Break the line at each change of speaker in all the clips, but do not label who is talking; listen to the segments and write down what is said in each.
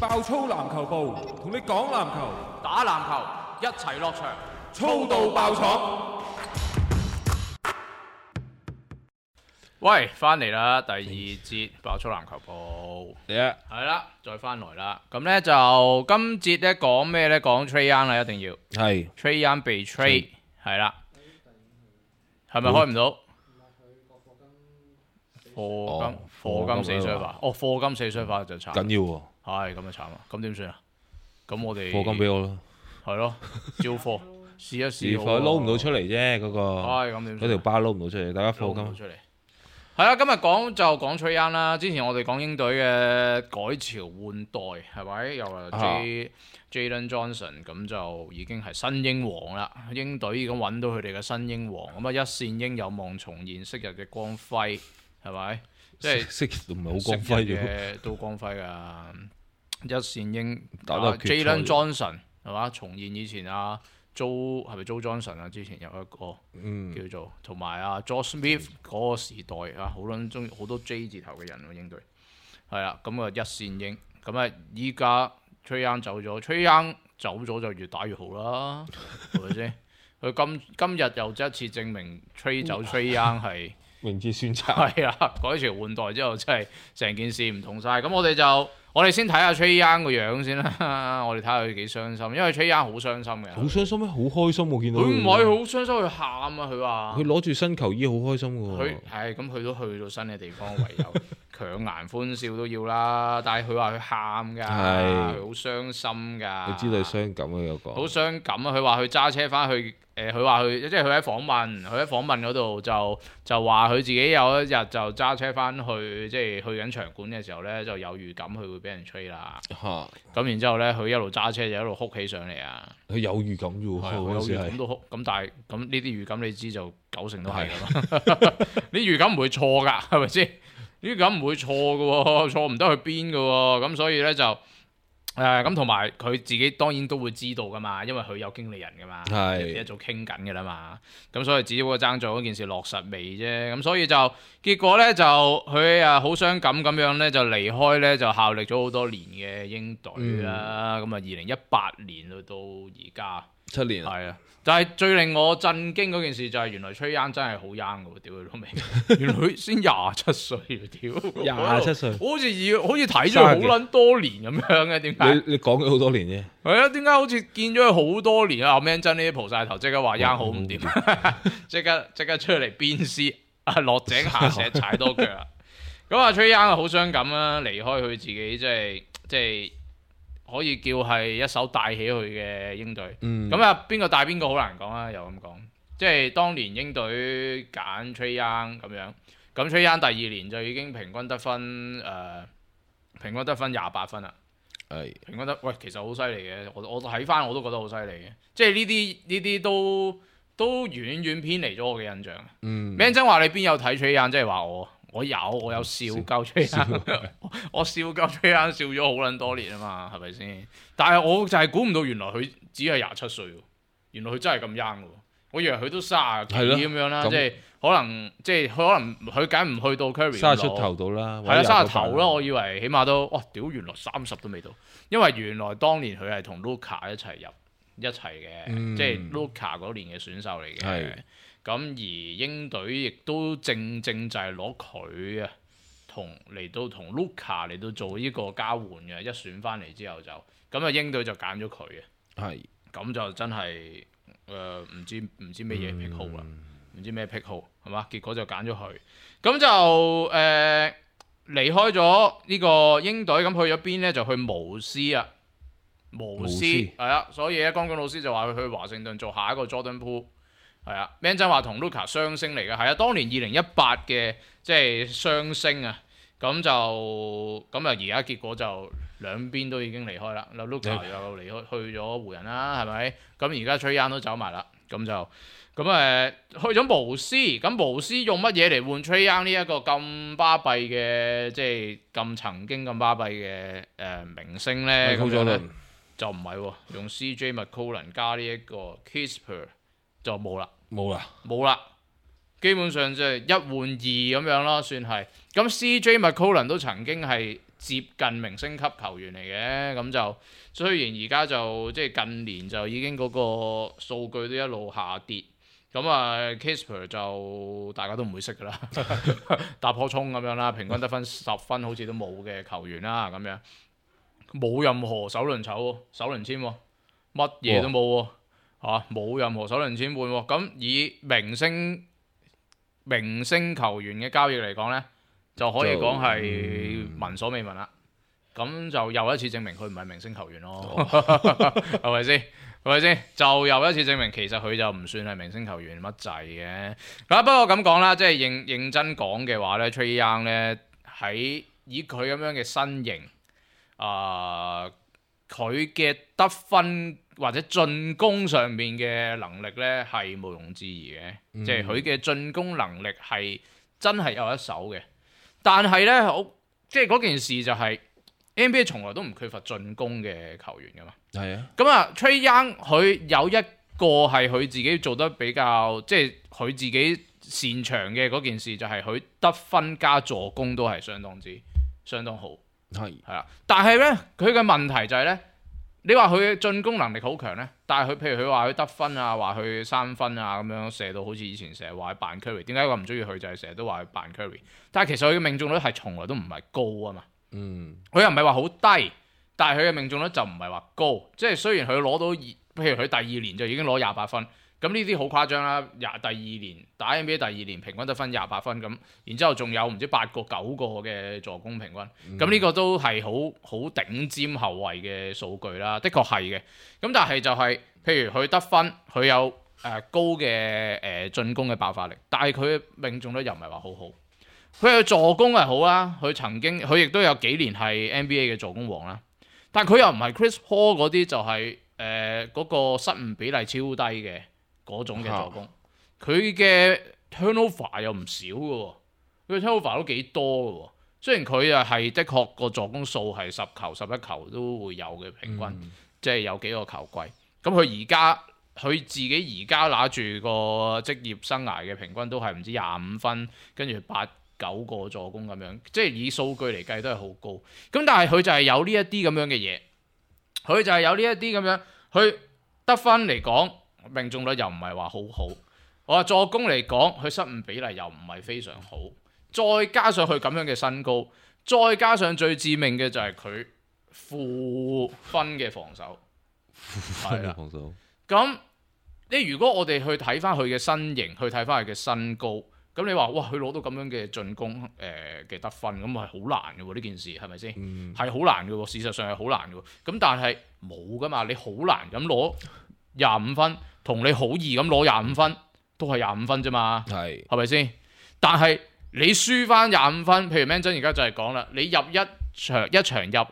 爆粗籃球部同你講籃球，
打籃球一齊落場，
粗到爆廠。
喂，翻嚟啦，第二節爆粗籃球部，係啦，再翻來啦。咁咧就今節咧講咩咧？講 Trae Young 啦，一定要
係
Trae Young 被 trade 係啦，係咪開唔到？課金死衰法，課金死衰法就慘，
緊要喎，
係咁就慘啊！咁點算啊？咁我哋
課金俾我啦，
係咯，招貨試一試，
佢撈唔到出嚟啫，嗰個
咁點
嗰條巴撈唔到出嚟，大家課金
出嚟。係啦，今日講Trae Young啦。之前我哋講鷹隊嘅改朝換代係咪？又話Jalen Johnson 咁就已經係新英王啦。鷹隊已經揾到佢哋嘅新英王，咁啊一線鷹有望重現昔日嘅光輝，係咪？即係
昔日唔係好光輝
嘅，都光輝㗎。一線鷹
打到決賽
Jalen Johnson 係嘛？重現以前係咪 Joe Johnson 啊？之前有一個叫做同埋Josh Smith 嗰個時代好撚中意好多 J 字頭嘅人喎，鷹隊係啦，咁一線鷹咁啊，依家 Trae Young 走咗，Trae Young 走咗就越打越好啦，係咪先？佢今日又再一次證明 Trae 走 Trae Young 係
明智選擇，
係啊，改朝換代之後真係成件事唔同晒。咁我哋先睇下 Trae Young 個樣先啦，我哋睇下佢幾傷心，因為 Trae Young 好傷心嘅。
好傷心咩？好開心喎！見到
佢唔係好傷心，佢喊啊！佢話
佢攞住新球衣好開心喎。
佢係咁，佢都去到新嘅地方，唯有強顏歡笑都要啦。但係佢話佢喊㗎，佢好傷心㗎。
你知道佢傷感啊？有個
好傷感啊！佢話佢揸車翻去。佢話佢即係佢喺訪問嗰度就話佢自己有一日就揸車翻去，即係去緊場館嘅時候咧，就有預感佢會俾人吹啦。咁然之後咧，佢一路揸車就一路哭起上嚟啊！
佢有預感啫喎，
有預感都哭。咁但係咁呢啲預感你知就90%都係㗎嘛。呢預感唔會錯㗎，係咪先？呢預感唔會錯㗎喎，錯唔得去邊㗎喎。咁所以咧就。咁同埋佢自己當然都會知道噶嘛，因為佢有經理人噶嘛，一早傾緊嘅啦嘛，咁所以只不過爭咗嗰件事落實未啫，咁所以就結果咧就佢好傷感咁樣咧就離開咧就效力咗好多年嘅鷹隊啦，咁2018年去到而家
7年
係啊。但係最令我震驚嗰件事就係原來Trae Young真係好 young 嘅喎，屌佢老味！原來佢先27歲喎，屌
27歲，
好似睇咗好撚多年咁樣嘅，點解？
你講咗好多年啫。
係啊，點解好似見咗佢好多年啊？阿 Man 真呢啲蒲晒頭，即刻話 Young 好唔掂，即刻出嚟鞭屍落井下石踩多腳啊！咁Trae Young好傷感啊，離開佢自己即係。可以叫係一手帶起佢嘅鷹隊，咁邊個帶邊個好難講啊！又咁講，即係當年鷹隊揀Trae Young咁樣，咁Trae Young第2年就已經平均得分28分啦，平均得喂，其實好犀利嘅，我睇翻我都覺得好犀利嘅，即係呢啲都遠遠偏離咗我嘅印象。名真話你邊有睇Trae Young，即係話我有笑鳩Trae Young，我笑鳩Trae Young笑咗好撚多年啊嘛，係咪先？但係我就係估唔到原來佢只係27歲喎，原來佢真係咁 young 喎，我以為佢都30幾咁樣啦，即係可能佢梗唔去到 Curry
30出頭到啦，
係啦30頭啦，我以為起碼都屌原來30都未到，因為原來當年佢係同 Luka 一齊嘅，即係 Luka 嗰年嘅選手嚟嘅。咁而鷹隊亦都正就係攞佢啊，嚟到同 Luka 嚟到做呢個交換嘅，一選翻嚟之後就咁鷹隊就揀咗佢嘅，咁就真係唔知咩嘢癖好啦，唔知咩癖好係嘛？結果就揀咗佢，咁就離開咗呢個鷹隊，咁去咗邊咧？就去巫師啊，巫師係啊，所以咧江軍老師就話佢去華盛頓做下一個 Jordan Poole。係啊 Man 真話同 Luka 雙星嚟嘅，係啊，當年2018嘅即係雙星啊，咁而家結果就兩邊都已經離開啦，Luka 又離開去咗湖人啦，係咪？咁而家Trae Young都走埋啦，咁去咗巫師，咁巫師用乜嘢嚟換Trae Young呢一個咁巴閉嘅，即係咁曾經咁巴閉嘅明星咧？咁樣就唔係喎，用 CJ McCollum 加呢一個 Kispert 就冇啦，基本上即係1換2咁樣咯，算係。咁 CJ McCollum 都曾經係接近明星級球員嚟嘅，咁就雖然而家就即係近年就已經嗰個數據都一路下跌，咁啊 Casper 就大家都唔會識㗎啦，打破衝咁樣啦，平均得分10分好似都冇嘅球員啦，咁樣冇任何首輪籌、首輪簽喎，乜嘢都冇喎，冇任何首輪簽換喎，咁以明星球員嘅交易嚟講呢，就可以講係聞所未聞啦。咁就又一次證明佢唔係明星球員咯，係咪先？係咪先？就又一次證明其實佢就唔算係明星球員乜滯嘅。不過咁講啦，即係認真講嘅話呢 Trae Young 呢，喺以佢咁樣嘅身形，佢嘅得分或者進攻上面嘅能力呢係毋庸置疑嘅，即係佢嘅進攻能力係真係有一手嘅。但係呢，即係嗰件事就係、NBA 從來都唔缺乏進攻嘅球員噶嘛。
係啊。
咁啊 Trae Young 佢有一個係佢自己做得比較，即係佢自己擅長嘅嗰件事就係佢得分加助攻都係相當好。係啦，但係咧佢嘅問題就係咧，你話佢嘅進攻能力好強咧，但係佢譬如佢話佢得分啊，話佢3分啊咁樣射到好似以前成日話佢扮 Curry， 點解我唔中意佢就係成日都話佢扮 Curry， 但係其實佢嘅命中率係從來都唔係高啊嘛。佢又唔係話好低，但係佢嘅命中率就唔係話高，即係雖然佢攞到譬如佢第2年就已經攞28分。咁呢啲好誇張啦！第2年打 NBA 第2年平均得分28分咁，然之後仲有唔知8個9個嘅助攻平均，咁呢個都係好頂尖後衞嘅數據啦，的確係嘅。咁但係就係、譬如佢得分，佢有高嘅進攻嘅爆發力，但係佢嘅命中率又唔係話好好。佢嘅助攻係好啦，佢亦都有幾年係 NBA 嘅助攻王啦，但係佢又唔係 Chris Paul 嗰啲就係嗰個失誤比例超低嘅。嗰種嘅助攻，佢嘅 turnover 又唔少嘅喎，佢嘅 turnover 都幾多嘅喎。雖然佢係的確個助攻數係10球11球都會有嘅平均，即係有幾個球季。咁佢自己而家拿住個職業生涯嘅平均都係唔知25分，跟住8、9個助攻咁樣，即係以數據嚟計都係好高。咁但係佢就係有呢一啲咁樣嘅嘢，佢就係有呢一啲咁樣，佢得分嚟講。命中率又唔係話好好，我話助攻嚟講，佢失誤比例又唔係非常好，再加上佢咁樣嘅身高，再加上最致命嘅就係佢負分嘅防守，係啦。咁如果我哋去睇翻佢嘅身形，去睇翻佢嘅身高，咁你話哇，佢攞到咁樣嘅進攻嘅得分，咁係好難嘅喎，呢件事係咪先？係好難嘅喎，事實上係好難嘅喎。咁但係冇噶嘛，你好難咁攞25分。同你好易咁攞25分，都係25分啫嘛，係咪先？但係你輸翻25分，譬如 Manson 而家就係講啦，你入一場入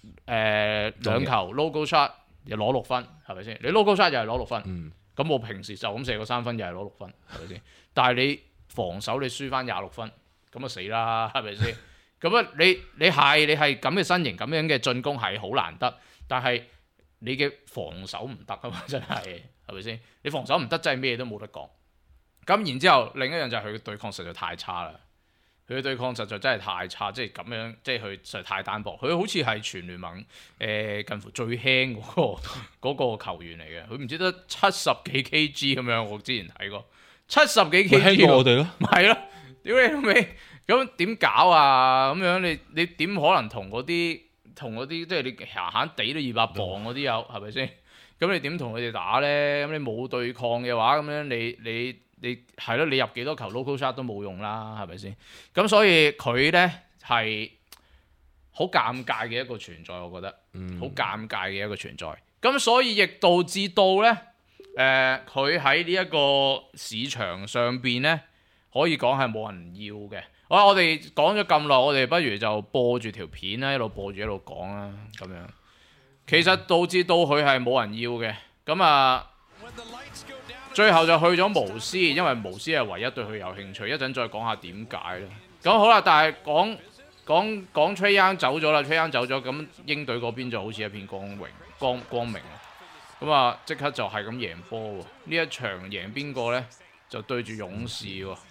2球 logo shot 又攞6分，係咪先？你 logo shot 又係攞6分，咁我平時就咁射個3分又係攞6分，係咪先？但係你防守你輸翻26分，咁啊死啦，係咪先？咁啊你係咁嘅身形，咁樣嘅進攻係好難得，但係你嘅防守唔得啊嘛，真係。係咪先？你防守唔得，真係咩都冇得講。咁然之後，另一樣就係佢嘅對抗實在太差啦。佢嘅對抗實在真係太差，即係咁樣，即係佢實在太單薄。佢好似係全聯盟近乎最輕嗰個球員嚟嘅。佢唔知得70幾 kg 咁樣，我之前睇過70幾 kg。
輕過我哋咯，
係咯，屌你老味，咁點搞啊？咁樣你點可能同嗰啲即係你閒閒地都200磅嗰啲有係咪先？咁你點同佢哋打咧？咁你冇對抗嘅話，咁樣你係咯，你入幾多球 local shot 都冇用啦，係咪先？咁所以佢咧係好尷尬嘅一個存在，我覺得好尷尬嘅一個存在。咁所以亦導致到咧，佢喺呢一個市場上邊咧，可以講係冇人要嘅。我哋講咗咁耐，我哋不如就播住條片啦，一路播住一路講啦，咁樣。其實導致到佢係冇人要嘅，咁啊，最後就去咗巫師，因為巫師係唯一對佢有興趣。一陣再講下點解啦。咁好啦，但係講 Trae Young 走咗啦 ，Trae Young 走咗，咁鷹隊嗰邊就好似一片光明啊。咁啊，即刻就係咁贏波喎。呢一場贏邊個呢？就對住勇士喎。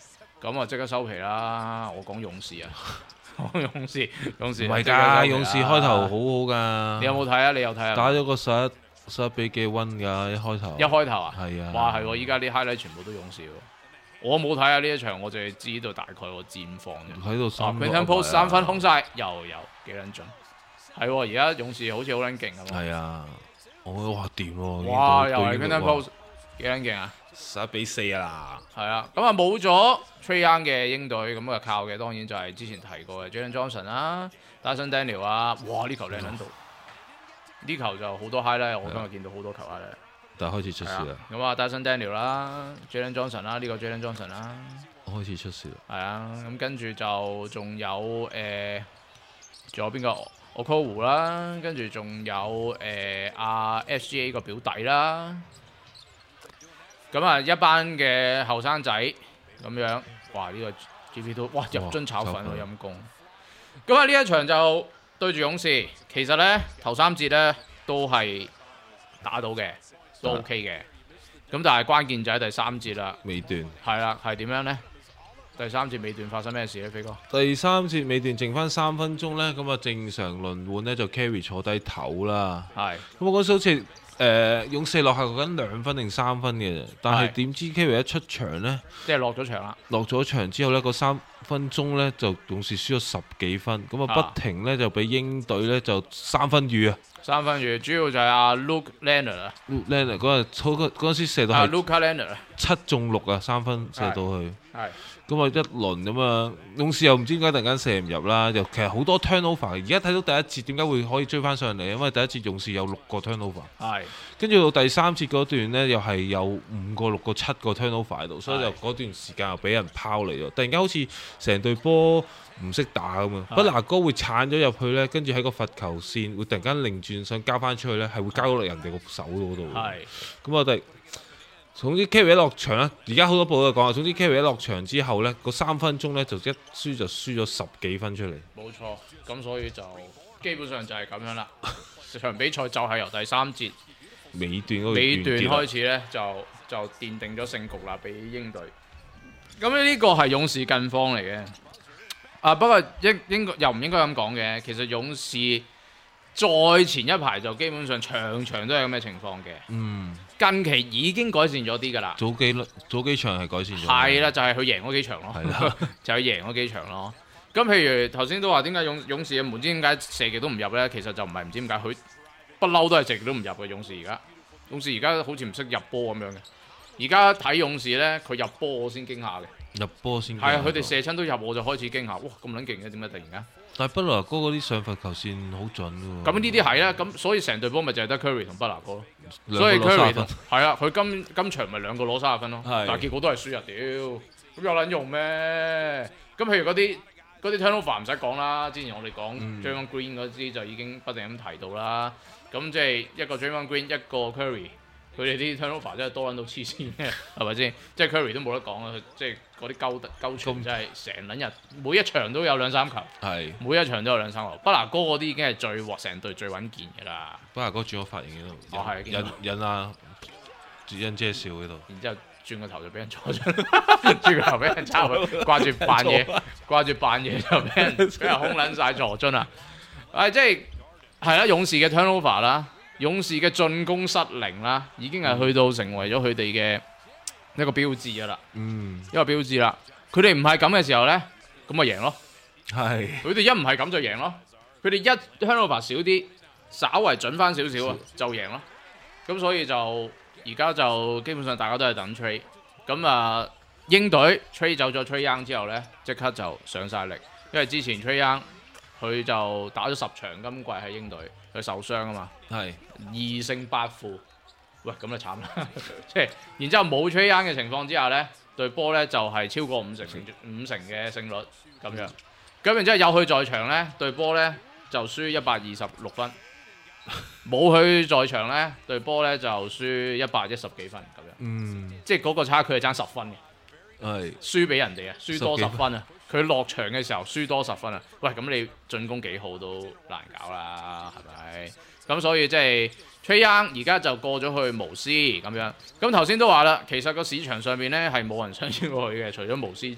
咁啊即刻收皮啦！我講勇士啊，講勇士
唔係㗎，勇士開頭好好㗎。
你有冇睇啊？你有睇啊？
打咗個11比幾溫㗎，一開頭。
一開頭啊？
係啊。
哇，係喎！依家啲 highlight 全部都勇士喎。我冇睇啊呢一場，我淨係知道大概個戰況啫。
喺度三分。
Quinton Post 3分空晒，又有幾撚準？係喎，而家勇士好似好撚勁咁。
係啊。哇掂喎！
哇，又係 Quinton Post 幾撚勁啊
！11比4啊！
係啊，咁啊冇咗 Trae Young 嘅鷹隊，咁啊靠嘅當然就係之前提過嘅 Jalen Johnson 啦、Dyson Daniel 啊，哇呢球靚撚到，呢球就好多 highlight，我今日見到好多球 highlight。
但係開始出事啦。
咁啊 Dyson Daniel 啦、Jalen Johnson 啦，呢個 Jalen Johnson 啦，
開始出事啦。
係啊，咁跟住就仲有仲有邊個？我 Okoro 啦，跟住仲有阿 SGA 個表弟啦，咁啊一班嘅後生仔咁樣，哇呢、個 GP 都哇入樽炒粉喎陰公，咁啊呢一場就對住勇士，其實咧頭3節咧都係打到嘅，都 OK 嘅，咁但係關鍵就喺第3節啦，
尾段
係啦，係點樣咧？第3節尾段發生咩事咧，飛哥？
第3節尾段剩翻3分鐘呢，咁啊正常輪換呢，就 carry 坐低唞啦。
係。
咁我嗰時好似勇士落後緊2分定3分嘅，但係點知 carry 一出場呢，
即係落咗場啦。
落咗場之後呢，嗰3分鐘呢，就勇士輸咗10幾分，咁啊不停呢，就俾鷹隊呢，就3分雨啊。
3分雨主要就係阿 Luke Leonard 啊。
Luke Leonard 嗰陣時射到係
Luke Leonard
7中6啊，3分射到去。
係。
咁啊一輪咁啊，勇士又唔知點解突然間射唔入啦，又其實好多 turnover。而家睇到第一節點解會可以追翻上嚟？因為第一節勇士有6個 turnover，
係
跟住到第3節嗰段呢，又係有5個、6個、7個 turnover 喺度，所以就嗰段時間又俾人拋離咗。突然間好似成隊波唔識打咁啊！不拿哥會鏟咗入去呢，跟住喺個罰球線會突然間擰轉想交翻出去呢，係會交到落人哋個手嗰度。
係。
咁我哋。總之 Kerry 一落場啦，而家好多報都講啊。總之 Kerry 一落場之後呢，嗰3分鐘呢，就一輸就輸咗10幾分出嚟。
冇錯，咁所以就基本上就係咁樣啦。場比賽就係由第3節
尾段
開始呢，就奠定咗勝局啦，俾鷹隊。咁呢個係勇士近況嚟嘅。不過應該又唔應該咁講嘅。其實勇士再前一排就基本上場場都係咁嘅情況嘅。近期已經改善咗啲㗎啦。
早幾場係改善咗。
係啦，就係佢贏嗰幾場咯。係啦，就係贏嗰幾場咯。咁譬如頭先都話點解勇士嘅門唔知點解射極都唔入咧？其實就唔係唔知點解，佢不嬲都係射極都唔入嘅。勇士而家好似唔識入波咁樣嘅。而家睇勇士咧，佢入波我先驚下嘅。
入波先。
係啊，佢哋射親都入，我就開始驚下。哇，咁撚勁嘅，點解突然間？
但係不拿哥嗰啲上罰球線好準喎。
咁呢啲係啦，咁所以成隊波咪就係得 Curry 同不拿哥咯。所以 Curry 係啦，佢今場咪2個攞30分咯。但係結果都係輸啊！屌，咁有撚用咩？咁譬如嗰啲 turnover 唔使講啦，之前我哋講 Draymond Green 嗰啲就已經不停咁提到啦。咁即係一個 Draymond Green，一個 Curry，佢哋啲 turnover 真係多撚到黐線嘅，係咪先？即係 Curry 都冇得講啊！即係嗰啲鳩傳真係成撚日，每一場都有2-3球。係。每一場都有2-3球。不拿哥嗰啲已經係成隊最穩健嘅啦。
不拿哥轉咗髮型喺度。
係。
引姐笑喺度。
然之後轉個頭就俾人坐咗，轉個頭俾人抄佢，掛住扮嘢就俾人空撚晒坐樽啊！即係啦，勇士嘅 turnover 啦。勇士嘅進攻失靈啦，已經係去到成為咗佢哋嘅一個標誌噶啦。一個標誌啦。佢哋唔係咁嘅時候呢，咁咪贏咯。係。佢哋一唔係咁就贏咯。佢哋一 turnover 少啲，稍為準翻少少啊，就贏咯。咁所以就而家就基本上大家都係等 trade。咁啊，鷹隊 trade 走咗 Trae Young 之後呢，即刻就上晒力，因為之前 Trae Young 佢就打咗10場，今季喺鷹隊。佢受傷啊嘛，係2勝8負，喂咁就慘啦，即係然之後冇 Trae Young 嘅情況之下呢，隊波呢就係超過5成嘅勝率咁樣，咁然之後有佢在場呢，隊波呢就輸126分，冇佢在場呢，隊波呢就輸110幾分咁樣，即係嗰個差距係爭10分嘅，係輸俾人哋啊，輸多10分啊。佢落場嘅時候輸多10分啊！喂，咁你進攻幾好都難搞啦，係咪？咁所以即係 Trae Young 而家就過咗去巫師咁樣。咁頭先都話啦，其實個市場上邊咧係冇人想要佢嘅，除咗巫師之外，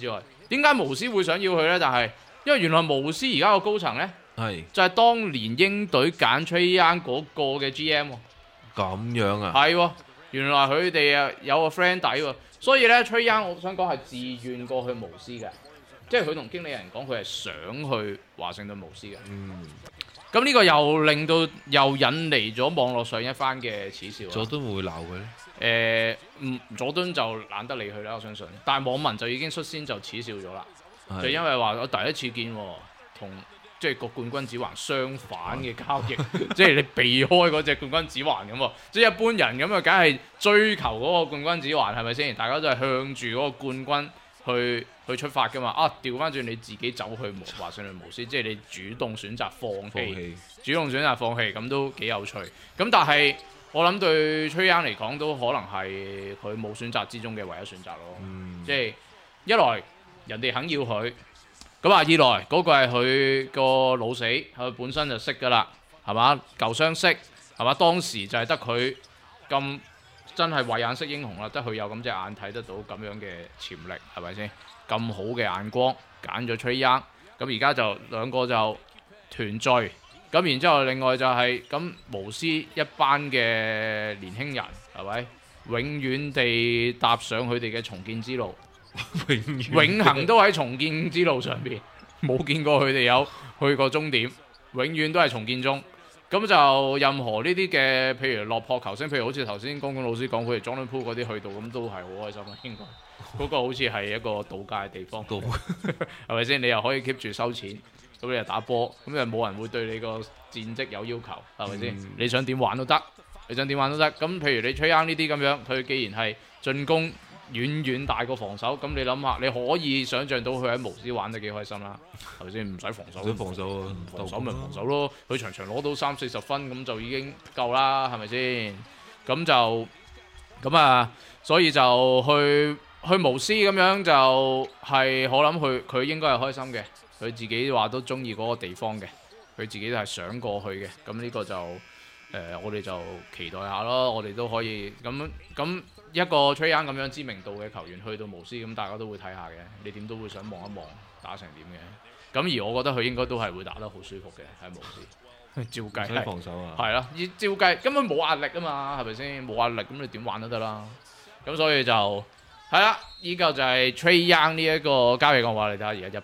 點解無師會想要佢呢？但係因為原來無師而家個高層呢，
係
就係當年鷹隊揀 Trae Young 嗰個嘅 GM 喎。
咁樣啊？
係喎，原來佢哋啊有個 friend 底喎，所以呢 Trae Young 我想講係自願過去無師嘅，即係佢同經理人講佢係想去華盛頓無師嘅。咁呢個又令到又引嚟咗網絡上一番嘅恥笑。
佐敦會唔會鬧佢呢？
佐敦就懶得理佢啦，我相信。但係網民就已經率先就恥笑咗啦，
係
就因為話我第一次見同即係個冠軍指環相反嘅交易，即係你避開嗰隻冠軍指環咁喎。即係一般人咁啊，梗係追求嗰個冠軍指環係咪先？大家都係向住嗰個冠軍去出發噶嘛。調翻轉你自己走去華盛頓無師，即係你主動選擇放棄，主動選擇放棄，咁都幾有趣。咁但係我諗對 Trae Young 嚟講都可能係佢冇選擇之中嘅唯一選擇咯。即係一來人哋肯要佢。咁二來嗰個係佢個老死，佢本身就識噶啦，係嘛？舊相識，係嘛？當時就係得佢咁真係慧眼識英雄啦，得佢有咁隻眼睇得到咁樣嘅潛力，係咪先？咁好嘅眼光揀咗 Trae Young，咁而家就兩個就團聚，咁然之後另外就係咁無師一班嘅年輕人，係咪？永遠地踏上佢哋嘅重建之路。永恆都喺重建之路上邊，冇見過佢哋有去過終點，永遠都係重建中。咁就任何呢啲嘅，譬如落魄球星，譬如好似頭先公公老師講，佢哋 Jordan Poole 嗰啲去到，咁都係好開心啊！應該嗰個好似係一個度假嘅地方，係咪先？你又可以 keep 住收錢，咁你又打波，咁又冇人會對你個戰績有要求，係咪先？你想點玩都得，你想點玩都得。咁譬如你 Trae Young 呢啲咁樣，佢既然係進攻遠遠大過防守，咁你諗下，你可以想像到佢喺無師玩得幾開心啦，係咪先？唔使防守，
防守啊，
防守咪防守咯。佢場場攞到30-40分咁就已經夠啦，係咪先？咁就咁所以就去無師咁樣就係我諗佢應該係開心嘅，佢自己話都中意嗰個地方嘅，佢自己都係想過去嘅。咁呢個就我哋就期待下咯，我哋都可以咁。一個 Trae Young 咁樣知名度嘅球員去到無師，咁大家都會睇下嘅，你點都會想望一望打成點嘅。咁而我覺得佢應該都係會打得好舒服嘅喺無師，照計係
防守啊，
係啦，照計根本冇壓力啊嘛，係咪先？冇壓力咁你點玩都得啦。咁所以就係啦，依個就係 Trae Young 呢一個交易嘅話，你睇下而家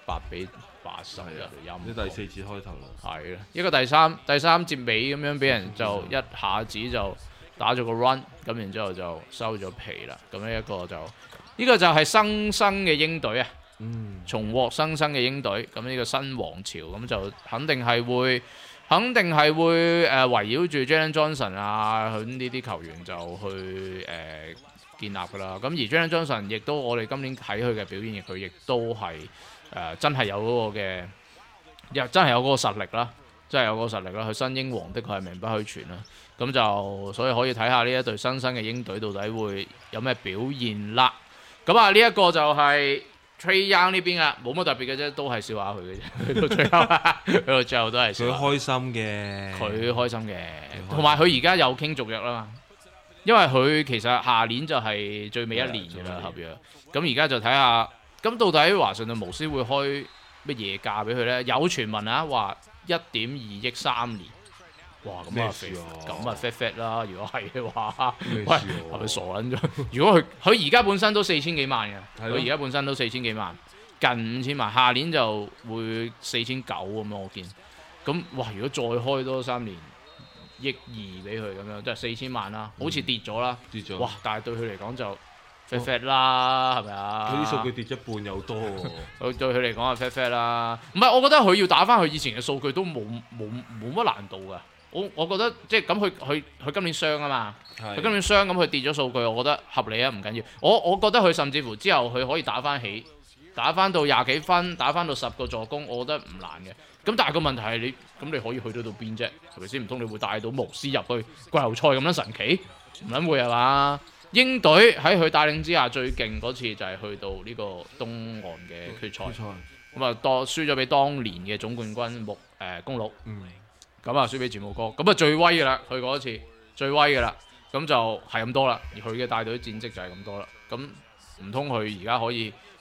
100-80
呢第四節開頭啦，
係啦，一個第三節尾咁樣俾人就一下子就打咗個 run， 咁然之後就收咗皮啦。咁呢個就係新生嘅鷹隊啊，重獲新生嘅鷹隊。咁呢個新王朝咁就肯定係會圍繞住 Jalen Johnson 佢呢啲球員就去建立噶啦。咁而 Jalen Johnson 亦都我哋今年睇佢嘅表現，佢亦都係真係有嗰個嘅，真係有嗰個實力啦。真係有個實力啦，佢新英皇的確係名不虛傳啦。咁就所以可以睇下呢一隊新生嘅鷹隊到底會有咩表現啦。咁呢一個就係 Trae Young 呢邊啊，冇乜特別嘅啫，都係笑下佢嘅啫。去到最後都係笑下。
佢開心嘅，
佢開心嘅，同埋佢而家又傾續約啦嘛。因為佢其實下年就係最尾一年嘅啦合約。咁而家就睇下，咁到底華盛頓無師會開乜嘢價俾佢呢？有傳聞話1.2億3年，哇！咁啊 fat 啦！如果係嘅話，喂，係咪傻撚咗？如果佢而家本身都4000幾萬嘅，佢而家本身都4000幾萬，近5000萬，下年就會4900咁樣我見。咁哇！如果再開多3年，1.2億俾佢咁樣，即係4000萬啦，好似跌咗啦，跌咗。哇！但係對佢嚟講就fat 啦，係咪啊？
佢啲數據跌一半又多喎。
對佢嚟講係 fat 啦，唔係我覺得佢要打翻佢以前嘅數據都冇乜難度㗎。我覺得即係咁，佢今年傷啊嘛，佢今年傷咁佢跌咗數據，我覺得合理啊，唔緊要。我覺得佢甚至乎之後佢可以打翻起，打翻到20幾分，打翻到10個助攻，我覺得唔難嘅。咁但係個問題係你可以去到邊啫？係咪先？唔通你會帶到無師入去季後賽咁樣神奇？唔撚會係嘛？鷹隊喺佢帶領之下最勁嗰次就係去到呢個東岸嘅決賽，咁輸咗俾當年嘅總冠軍公鹿，咁輸俾字母哥，咁最威㗎啦，佢嗰次最威㗎啦，咁就係咁多啦，而佢嘅帶隊戰績就係咁多啦，咁唔通佢而家可以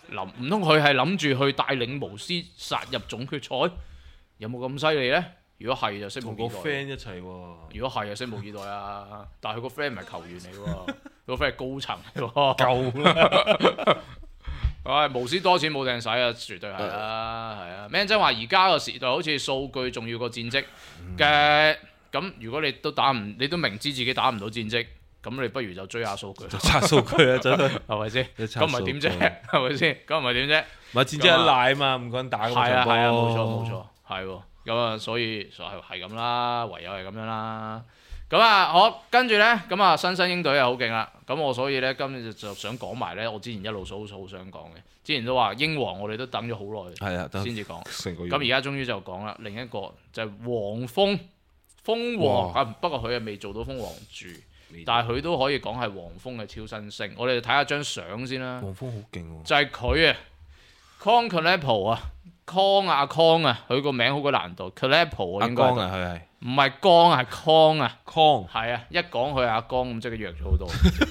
唔通佢係諗住去帶領巫師殺入總決賽？有冇咁犀利咧？如果係就拭目以待。
同個 friend 一齊喎。
如果係就拭目以待啊！但係佢個 friend 唔係球員嚟喎，佢個 friend 係高層嚟喎。
夠啦！
唉，無師多錢冇掟使啊，絕對係啦，係啊。Man 真話而家個時代好似數據重要過戰績嘅，咁如果你都明知自己打唔到戰績，咁你不如就追下數據，
就刷數據啊，真係
係咪先？咁唔係點啫？係咪先？咁唔係點啫？
咪戰績一賴啊嘛，唔夠人打咁
係啊係啊，冇錯，係喎。咁啊，所以係咁啦，唯有係咁樣啦。咁啊，好跟住咧，咁啊新英隊又好勁啦。咁我所以咧今日就想講埋咧，我之前一路好想講嘅，之前都話英皇我哋都等咗好耐，
係啊，
先至講
成個月。
咁而家終於就講啦，另一個就係黃蜂王啊，不過佢係未做到蜂王住，但係佢都可以講係黃蜂嘅超新星。我哋睇下張相先啦。
黃蜂好勁喎，
就係佢啊 ，Con Clepo 啊 ，Con 啊 Con 啊，佢個名好鬼難讀 ，Clepo 啊應該
阿江啊，佢係
唔係江啊 Con 啊
Con
係啊，一講佢阿江咁即係弱咗好多，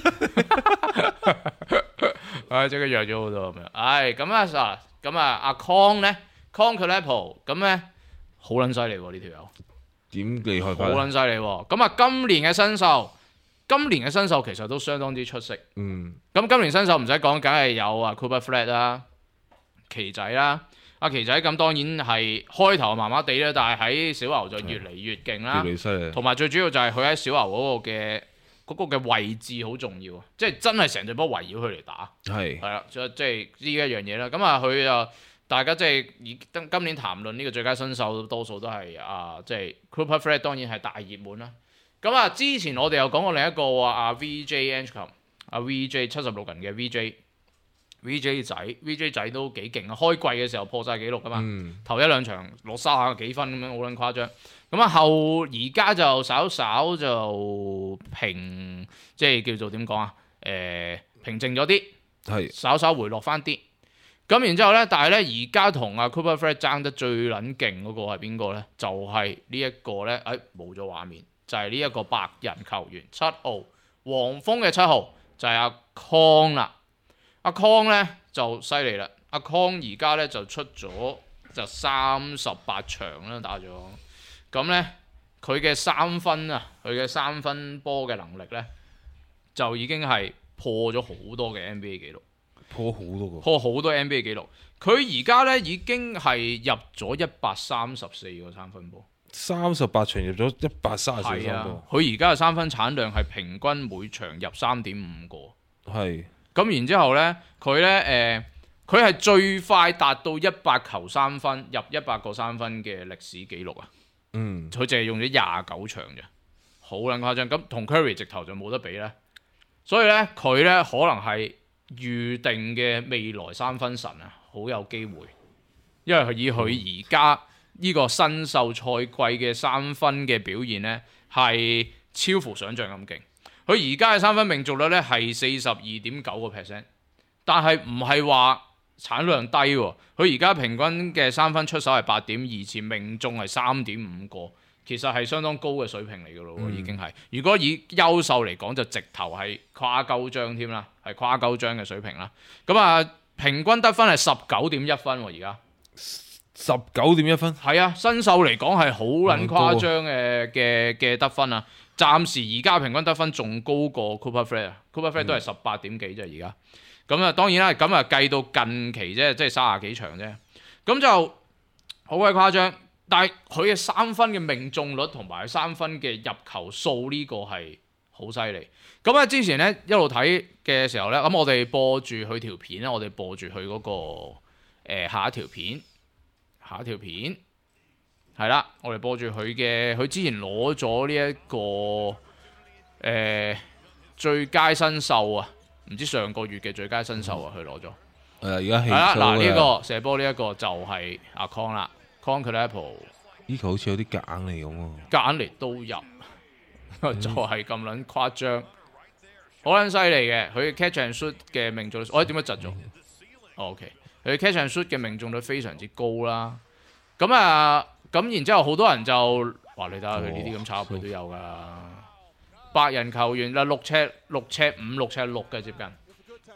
即係弱咗好多咁樣。唉，咁啊阿 Con 咧 ，Con Clepo 咁咧好撚犀利喎呢條友。
點厲害法？
好撚犀利喎！咁啊，今年嘅新秀其實都相當之出色。咁今年新秀唔使講，梗係有啊 Cooper Flag 啦、奇仔啦。阿奇仔咁當然係開頭麻麻地啦，但係喺小牛就越嚟越勁啦。
越嚟犀利。同
埋最主要就係佢喺小牛嗰個嘅位置好重要，即係真係成隊波圍繞佢嚟打。係啦，即係呢一樣嘢啦。咁啊，佢就大家即係今年談論呢個最佳新秀，多數都係即係 Cooper Flag 當然係大熱門啦。咁啊，之前我哋又講過另一個話阿 VJ Angcom， 阿 VJ 76人嘅 VJ 仔都幾勁啊！開季嘅時候破晒紀錄噶嘛，頭一兩場攞30幾分咁樣，好撚誇張。咁啊，而家就稍就即係叫做點講啊？平靜咗啲，係稍回落翻啲。咁然之後咧，但係咧而家同阿 Cooper Flag 爭得最撚勁嗰個係邊個咧？就係呢一個咧，冇咗畫面，就係呢一個白人球員7號黃蜂嘅7號就係阿 Con 啦。阿 Con 咧就犀利啦，阿 Con 而家咧就出咗就38場啦打咗，咁咧佢嘅三分波嘅能力咧就已經係破咗好多嘅 NBA 紀錄。破好多 NBA 紀錄，佢而家咧已經係入咗134個三分波，38
場入咗134分波。
佢而家嘅三分產量係平均每場入3.5個。係。咁然之後咧，佢係最快達到100球三分入100個三分嘅歷史紀錄啊！佢淨係用咗29場啫，好撚誇張。咁同 Curry 直頭就冇得比咧，所以咧佢咧可能係預定嘅未來三分神啊，好有機會，因為以佢而家呢個新秀賽季嘅三分嘅表現咧，係超乎想象咁勁。佢而家嘅三分命中率咧係42.9%，但係唔係話產量低喎。佢而家平均嘅三分出手係8.2次，命中係3.5個，其實係相當高嘅水平嚟㗎咯，已經係。如果以優秀嚟講，就直頭係跨鳩章添啦，係跨鳩章嘅水平啦。咁啊，平均得分係19.1分喎，而家19.1分，係啊，新秀嚟講係好撚誇張嘅得分啊！暫時而家平均得分仲高過 Cooper Flag 都係18點幾啫而家。咁啊當然啦，咁啊計到近期啫，即係30幾場啫，咁就好鬼誇張。但係佢嘅三分嘅命中率同埋三分嘅入球數呢個係好犀利。咁啊之前咧一路睇嘅時候咧，咁我哋播住佢條片咧，我哋播住佢嗰個下一條片係啦，我哋播住佢之前攞咗呢一個最佳新秀啊，唔知上個月嘅最佳新秀啊，佢攞咗。而家係啦，嗱呢個射波呢一個就係阿 Con 啦 ，Con Clepo。呢個好似有啲夾硬嚟咁喎。夾硬嚟都入，就係咁撚誇張，好撚犀利嘅。佢 catch and shoot 嘅命中率，點解窒咗？OK， 佢 catch and shoot 嘅命中率非常之高啦。咁然之後好多人就話你睇下佢呢啲咁炒佢都有㗎，白人球員啦，6尺5、6尺6嘅接近。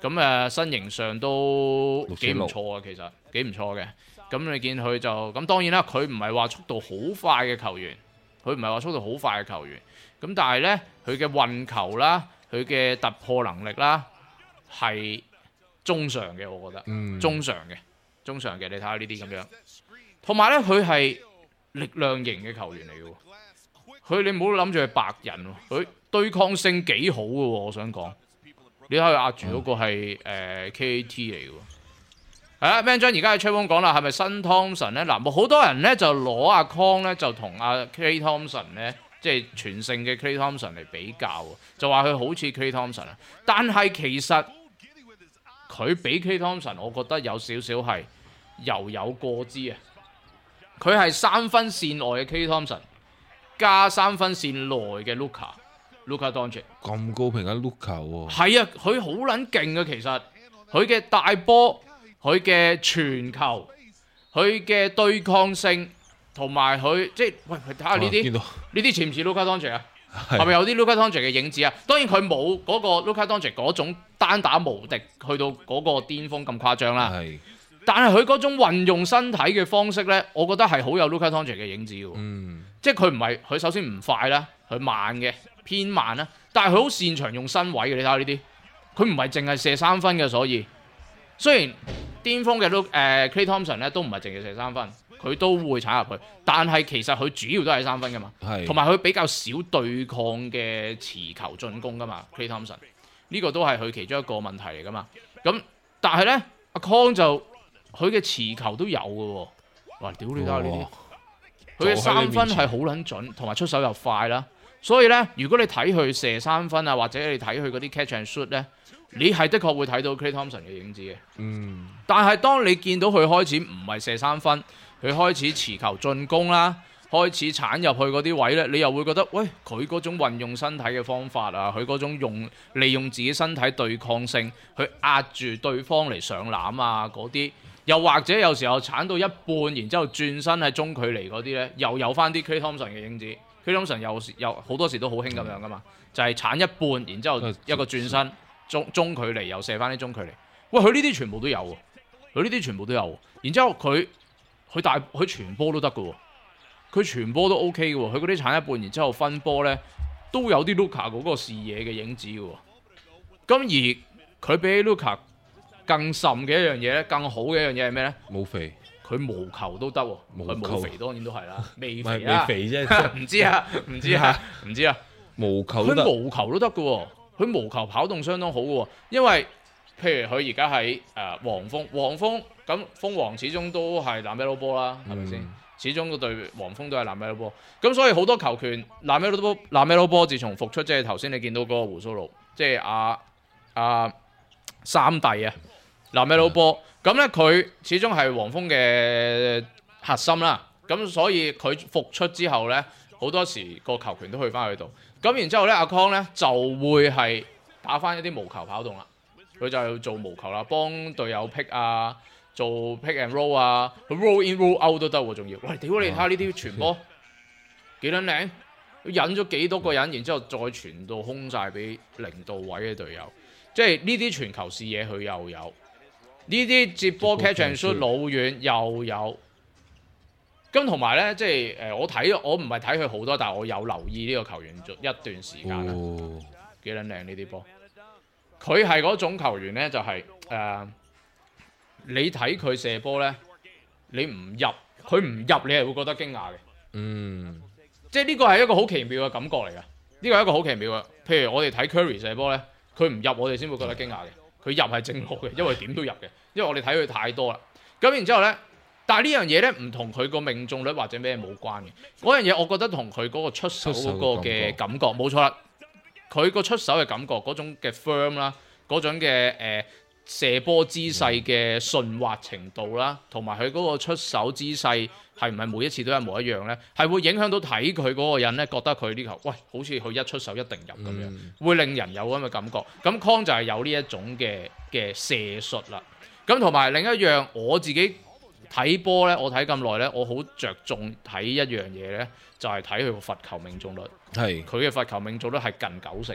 咁身形上都幾唔
6.6
錯啊，其實幾唔錯嘅。咁你見佢就咁，當然啦，佢唔係話速度好快嘅球員，咁但係呢，佢嘅運球啦，佢嘅突破能力啦係中上嘅，我覺得，中上嘅，你睇下呢啲咁樣。同埋呢，佢係力量型嘅球員嚟嘅，佢你唔好諗住係白人喎，佢對抗性幾好嘅喎，我想講，你睇佢壓住嗰個係KAT 嚟嘅喎。係啦 ，Man 將而家喺 Chatroom 講啦，係咪新 Thompson 咧？嗱，好多人咧就攞阿 Con 咧就同阿 Klay Thompson 咧，即係全盛嘅 Klay Thompson 嚟比較，就話佢好似 Klay Thompson 啊。但係其實佢比 Klay Thompson，我覺得有少少係猶有過之啊。佢係3分線外嘅 Klay Thompson， 加3分線內嘅 Luka Doncic。
咁高評價 Luka 喎。
係啊，佢好撚勁啊，其實佢嘅大波。佢嘅傳球，佢嘅對抗性，同埋佢即係喂，睇下呢啲似唔似 Luka Doncic 啊？係咪有啲 Luka Doncic 嘅影子啊？當然佢冇嗰個 Luka Doncic 嗰種單打無敵去到嗰個巔峰咁誇張啦。但係佢嗰種運用身體嘅方式咧，我覺得係好有 Luka Doncic 嘅影子嘅。即係佢唔係佢首先唔快啦，佢慢嘅偏慢啦，但係佢好擅長用身位嘅。你睇下呢啲，佢唔係淨係射3分嘅，所以雖然巔峰嘅Klay Thompson 咧都唔係淨係射3分，佢都會踩入去，但係其實佢主要都係3分噶嘛，同埋佢比較少對抗嘅持球進攻噶嘛。Klay Thompson 呢個都係佢其中一個問題嚟噶嘛。咁但係咧阿 Con 就佢嘅持球都有嘅喎。哇！屌你睇下呢啲，佢嘅3分係好撚準，同埋出手又快啦。所以咧，如果你睇佢射3分啊，或者你睇佢嗰啲 catch and shoot 咧，你係的確會睇到 Klay Thompson 嘅影子嘅。但係當你見到佢開始唔係射3分，佢開始持球進攻啦，開始鏟入去嗰啲位咧，你又會覺得，喂，佢嗰種運用身體嘅方法啊，佢嗰種利用自己身體對抗性去壓住對方嚟上籃啊嗰啲，又或者有時候鏟到一半，然之後轉身喺中距離嗰啲咧，又有翻啲 Klay Thompson 嘅影子。Klay Thompson 有好多時都好興咁樣噶嘛，就係鏟一半，然之後一個轉身。中距離又射翻啲中距離，喂，佢呢啲全部都有喎，然之後佢傳波都得嘅喎，佢傳波都 OK 嘅喎，佢嗰啲鏟一半，然之後分波咧都有啲 Luka 嗰個視野嘅影子嘅喎。咁而佢比 Luka 更甚嘅一樣嘢咧，更好嘅一樣嘢係咩咧？
冇肥，
佢無球都得喎，佢冇肥當然都係啦，未肥
未肥啫，
唔知啊，
無球都得，
佢無球都得嘅喎。佢無球跑動相當好嘅喎，因為譬如佢而家喺黃蜂咁，蜂王始終都係藍 Melo 波啦，係咪先？始終嗰隊黃蜂都係藍 Melo 波，咁所以好多球權藍 Melo 波自從復出，即係頭先你見到嗰個胡鬚佬，即係三弟啊，藍 Melo 波，咁咧佢始終係黃蜂嘅核心啦，咁所以佢復出之後咧，好多時個球權都去翻佢度。咁然之後咧，阿 Con 咧就會係打翻一啲無球跑動啦，佢就係做無球啦，幫隊友 pick 啊，做 pick and roll 啊，佢 roll in roll out 都得喎，仲要。喂，屌你睇下呢啲傳波幾撚靚，引咗幾多個人，然之後再傳到空晒俾零度位嘅隊友，即係呢啲傳球視野佢又有，呢啲接波 catch and shoot 老遠又有。咁同埋咧，即係我唔係睇佢好多，但係我有留意呢個球員一段時間啦，幾撚靚呢啲波。佢係嗰種球員咧，就係你睇佢射波咧，你唔入，佢唔入，你係會覺得驚訝嘅。即係呢個係一個好奇妙嘅感覺嚟㗎。呢個係一個好奇妙嘅。譬如我哋睇 Curry 射波咧，佢唔入，我哋先會覺得驚訝嘅。佢入係正路嘅，因為點都入嘅，因為我哋睇佢太多啦。咁然之後咧。但係呢樣嘢咧，唔同佢個命中率或者咩冇關嘅。嗰樣嘢我覺得同佢嗰個出手嗰個嘅感覺冇錯啦。佢個出手嘅感覺嗰種嘅 firm 啦，嗰種嘅射波姿勢嘅順滑程度啦，同埋佢嗰個出手姿勢係唔係每一次都一模一樣咧？係會影響到睇佢嗰個人咧，覺得佢呢球喂好似佢一出手一定入咁樣，會令人有咁嘅感覺。咁 Con 就係有呢一種嘅射術啦。咁同埋另一樣我自己。睇波咧，我睇咁耐咧，我好着重睇一樣嘢咧，就係睇佢個罰球命中率。係佢嘅罰球命中率係近90%嘅。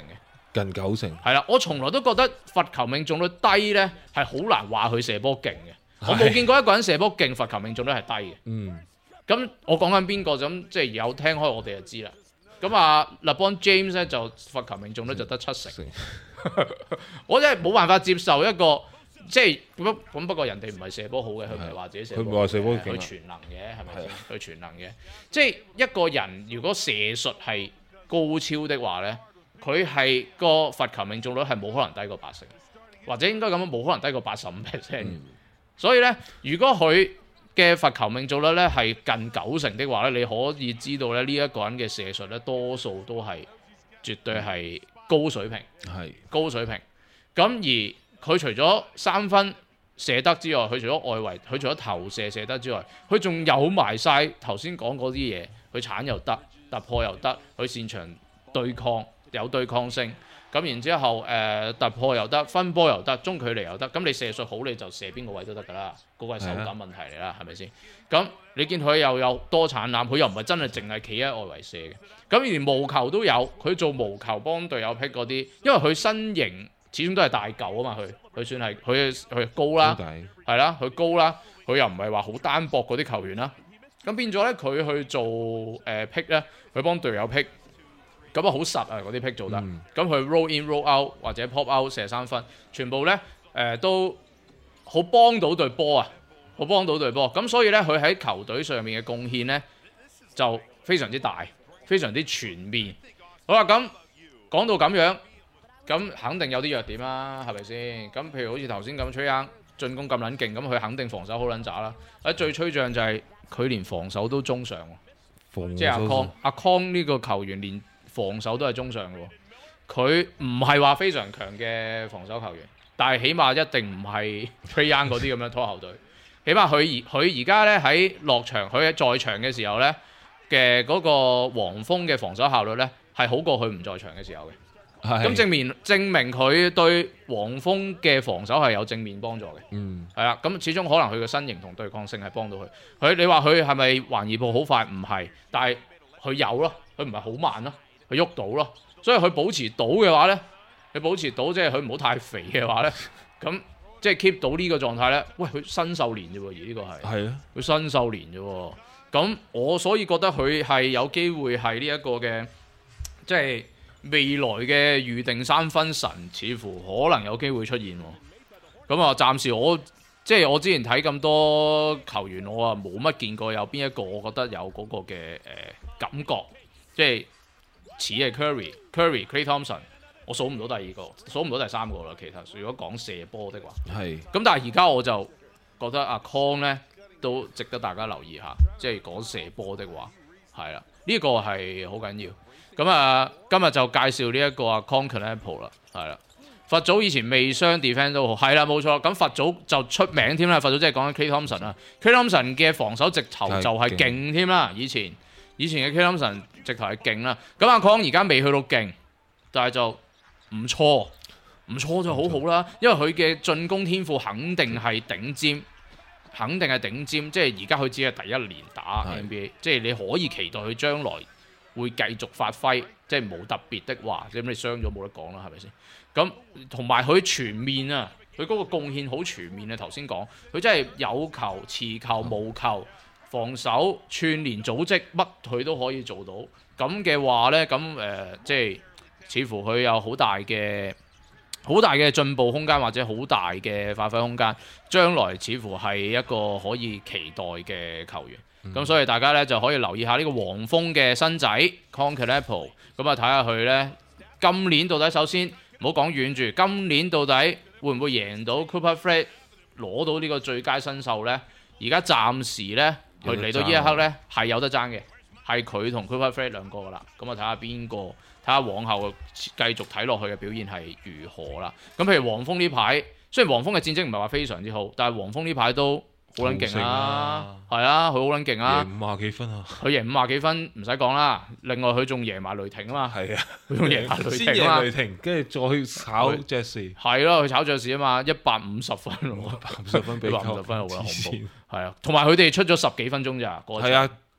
近90%。
係啦，我從來都覺得罰球命中率低咧係好難話佢射波勁嘅。我冇見過一個人射波勁，罰球命中率係低嘅。咁我講緊邊個咁，即係有聽開我哋就知啦。咁啊，LeBron James 咧就罰球命中率就得70%。我真係冇辦法接受一個即係咁不過人哋唔係射波好嘅，佢唔係話自己射波，佢唔係話射波勁，佢全能嘅係咪先？佢全能嘅，即係一個人如果射術係高超的話咧，佢係個罰球命中率係冇可能低過80%，或者應該咁樣冇可能低過85%。所以咧，如果佢嘅罰球命中率咧係近90%的話咧，你可以知道咧呢一個人嘅射術咧多數都係絕對係高水平，高水平。咁而佢除咗三分射得之外，佢除咗外圍，佢除咗投射射得之外，佢仲有埋晒頭先講嗰啲嘢，佢鏟又得，突破又得，佢擅長對抗，有對抗性。咁然之後突破又得，分波又得，中距離又得。咁你射術好，你就射邊個位都得㗎啦。嗰個係手感問題嚟啦，係咪先？咁你見佢又有多產籃，佢又唔係真係淨係企喺外圍射嘅。咁連無球都有，佢做無球幫隊友 pick 嗰啲，因為佢身形始終都係大嚿啊嘛，佢算係佢高啦，係啦，佢高啦，佢又唔係話好單薄嗰啲球員啦。咁變咗咧，佢去做pick 咧，佢幫隊友 pick。咁啊好實啊嗰啲 pick 做得，咁佢 roll in roll out 或者 pop out 射三分，全部咧都好幫到隊波啊，好幫到隊波。咁所以咧佢喺球隊上面嘅貢獻咧就非常之大，非常之全面。好啦，咁講到咁樣，咁肯定有啲弱點啦，係咪先？咁譬如好似頭先咁吹啱進攻咁撚勁，咁佢肯定防守好撚渣啦。最吹脹就係佢連防守都中上喎，即係阿康呢個球員連防守都係中上嘅喎，佢唔係話非常強嘅防守球員，但係起碼一定唔係 Trae Young 嗰啲咁樣拖後隊。起碼佢而家咧喺落場，佢喺在場嘅時候咧嘅嗰個黃蜂嘅防守效率咧係好過佢唔在場嘅時候嘅。咁證明佢對黃蜂嘅防守係有正面幫助嘅。係啦，咁始終可能佢嘅身形同對抗性係幫到佢。你話佢係咪橫移步好快？唔係，但係佢有咯，佢唔係好慢咯。佢喐到咯，所以佢保持到嘅話咧，佢保持到即係佢唔好太肥嘅話咧，咁即係 keep 到呢個狀態咧。喂，佢新秀年啫喎，而呢個係佢新秀年啫喎。咁我所以覺得佢係有機會係呢一個嘅，即係未來嘅預定三分神，似乎可能有機會出現喎。咁啊，暫時我之前睇咁多球員，我啊冇乜見過有邊一個我覺得有嗰個嘅感覺，即係。似係 Curry、Klay Thompson， 我數唔到第二個，數唔到第三個啦。其實如果講射波的話，咁但係而家我就覺得阿 Con 咧都值得大家留意下，即係講射波的話，係啦，呢個係好緊要。咁啊，今日就介紹呢一個阿 Concacaf 啦，係啦。佛祖以前未傷 defend 都好，係啦冇錯。咁佛祖就出名添啦，佛祖即係講緊 Klay Thompson 啊 ，Klay Thompson 嘅防守直頭就係勁添啦，以前嘅 Klay Thompson 直頭係勁啦，咁阿康而家未去到勁，但係就唔錯就好好啦，因為佢嘅進攻天賦肯定係頂尖，即係而家佢只係第一年打 NBA， 即係你可以期待佢將來會繼續發揮，即係冇特別的話，咁你傷咗冇得講啦，係咪先？咁同埋佢全面啊，佢嗰個貢獻好全面啊，頭先講佢真係有球、持球、無球。防守串連組織乜佢都可以做到，咁嘅話呢，咁即係似乎佢有好大嘅進步空間，或者好大嘅發揮空間，將來似乎係一個可以期待嘅球員。咁所以大家呢就可以留意下呢個黃蜂嘅新仔 Concacaf， 咁啊睇下佢呢今年到底，首先唔好講遠住，今年到底會唔會贏到 Cooper Fred 攞到呢個最佳新秀呢？而家暫時呢。佢嚟到呢一刻咧，係有得爭嘅，係佢同 Cooper Fred 兩個噶啦。咁啊，睇下邊個，睇下往後繼續睇落去嘅表現係如何啦。咁譬如黃蜂呢排，雖然黃蜂嘅戰績唔係話非常之好，但係黃蜂呢排都好撚勁啊，係啊，佢好撚勁啊，
贏50幾分啊，
佢贏50幾分唔使講啦。另外佢仲贏埋雷霆啊嘛，係啊，佢仲贏埋雷霆啊嘛，先
贏雷霆，跟住再去炒爵士，
係咯，佢炒爵士啊嘛，150分喎
，150分比
150分好啦，恐怖，係啊，同埋佢哋出咗10幾分鐘咋，
係啊，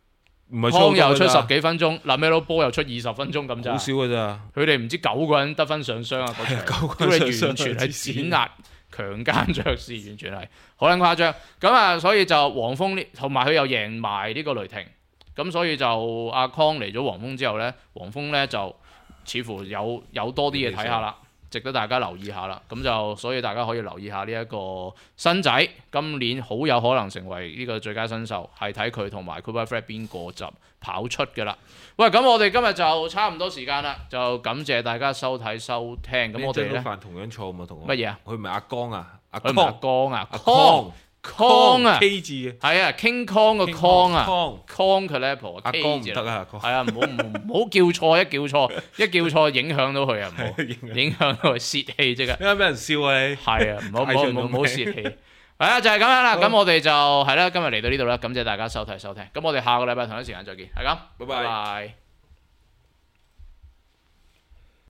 唔係
康又出
錯㗎
10幾分鐘，LaMelo Ball又出20分鐘咁咋。
好少㗎咋。
佢哋唔知9個人得分上雙啊！嗰場
9個
屌你
人上
完全係
黐線
碾壓強姦爵士，完全係好撚誇張。咁啊，所以就黃蜂呢，同埋佢又贏埋呢個雷霆。咁所以就阿康嚟咗黃蜂之後呢，黃蜂呢就似乎有多啲嘢睇下啦，值得大家留意下啦。咁就所以大家可以留意下呢一個新仔，今年好有可能成為呢個最佳新秀，係睇佢同埋 Cooper Fred 邊個就跑出嘅啦。喂，咁我哋今日就差唔多時間啦，就感謝大家收睇收聽。咁我哋咧
犯同樣錯誤嘛，同我
乜嘢啊？
佢唔係阿江啊，阿
佢唔係阿江啊，
康
啊
K 字嘅，
係啊 King Kong 個 Kong 啊
康
Kong Calippo
阿
K
江唔
字啦，
得啊，阿
係啊，唔好叫錯，一叫錯影響到佢啊，唔好影響到佢泄氣即刻。
點解俾人笑啊你？
係啊，唔好
太上到名
泄氣。係啊，就係咁樣啦。咁我哋就係啦，今日嚟到呢度啦，感謝大家收睇收聽。咁我哋下個禮拜同一時間再見，係咁，
拜拜
拜。